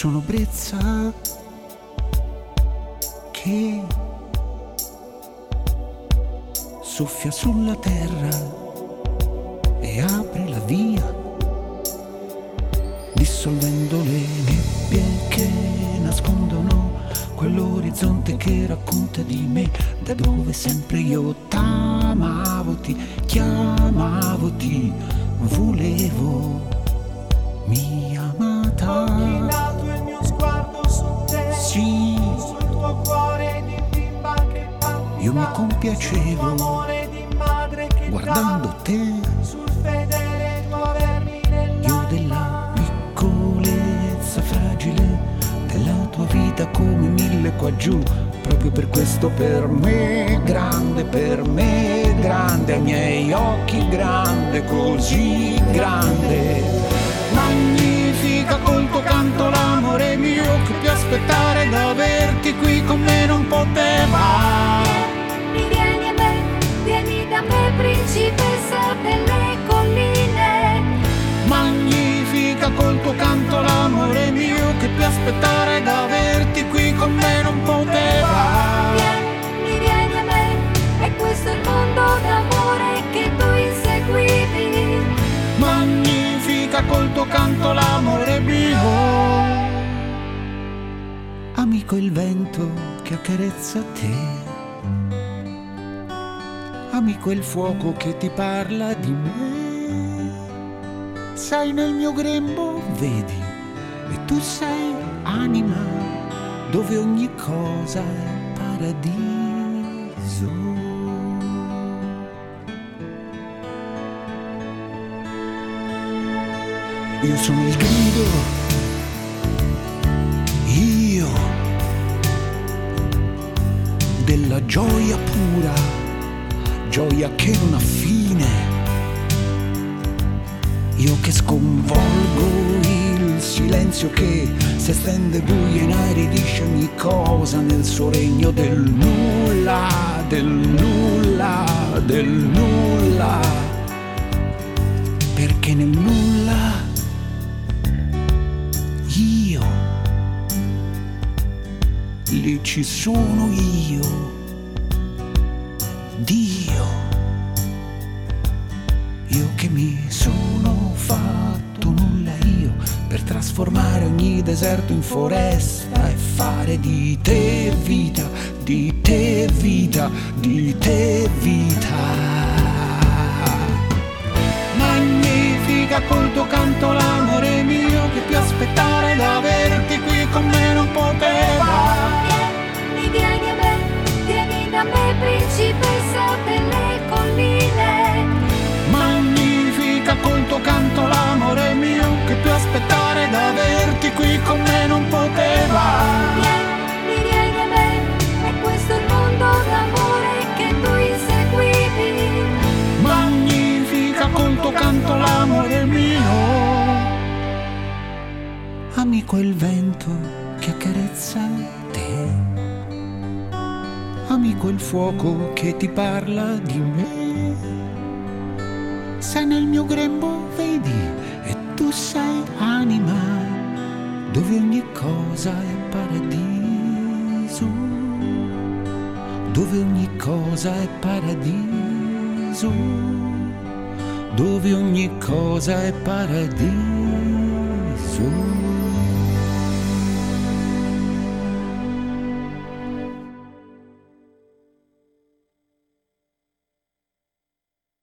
sono brezza che soffia sulla terra e apre la via, dissolvendo le nebbie che nascondono quell'orizzonte che racconta di me, da dove sempre io t'amavo, ti chiamavo, ti volevo, mia amata. Ho chinato il mio sguardo su te, sì, sul tuo cuore di bimba che palpita, io mi compiacevo sul tuo amore di madre che guardando te, sul fedele tuo vermi nell'anima. io della piccolezza fragile della tua vita come mille qua giù. Proprio per questo per me grande, ai miei occhi grande, così grande. Magnifica col tuo canto l'amore mio che più aspettare da averti qui con me non poteva. Vieni a me, vieni da me, principessa delle colline. Magnifica col tuo canto l'amore mio che più aspettare da averti qui con me non poteva. Vieni a me, e questo è il mondo d'amore che tu inseguivi. Magnifica col tuo canto l'amore mio. Amico il vento che accarezza te, amico il fuoco che ti parla di me. Sei nel mio grembo, vedi, e tu sei anima, dove ogni cosa è paradiso. Io sono il grido, io, della gioia pura, gioia che non ha fine. Io che sconvolgo il silenzio che si estende buio in aria, dice ogni cosa nel suo regno del nulla, del nulla, del nulla. Perché nel nulla io, lì ci sono io, Dio, io che mi sono fatto nulla io per trasformare ogni deserto in foresta e fare di te vita, di te vita, di te vita. Magnifica col tuo canto l'amore mio che più aspettare da averti qui con me non poteva. Vieni a me, vieni da me, principessa delle colline. Magnifica col tuo canto l'amore mio che più aspettare da averti qui con me non poteva. Vieni a me, e questo è il mondo d'amore che tu inseguivi. Magnifica col tuo canto l'amore mio. Amico il vento che accarezza te, amico il fuoco che ti parla di me. Sei nel mio grembo, vedi, e tu sei anima, dove ogni cosa è paradiso, dove ogni cosa è paradiso, dove ogni cosa è paradiso.